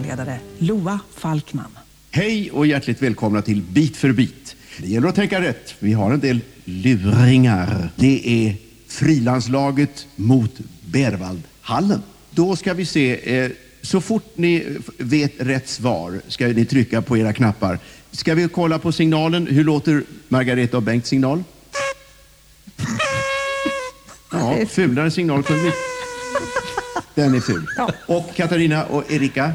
programledare Loa Falkman. Hej och hjärtligt välkomna till Bit för bit. Det gäller att tänka rätt. Vi har en del luringar. Det är frilandslaget mot Berwaldhallen. Då ska vi se, så fort ni vet rätt svar ska ni trycka på era knappar. Ska vi kolla på signalen? Hur låter Margareta och Bengts signal? Ja, fulare signal kunde vi. Den är ful. Ja. Och Katarina och Erika?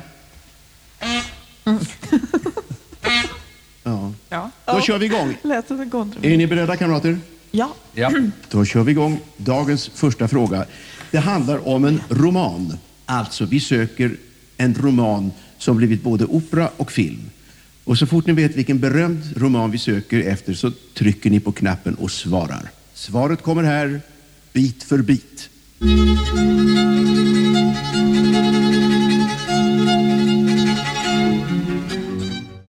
Ja. Då kör vi igång. Är ni beredda, kamrater? Ja. Då kör vi igång dagens första fråga. Det handlar om en roman. Alltså, vi söker en roman som blivit både opera och film. Och så fort ni vet vilken berömd roman vi söker efter så trycker ni på knappen och svarar. Svaret kommer här, bit för bit.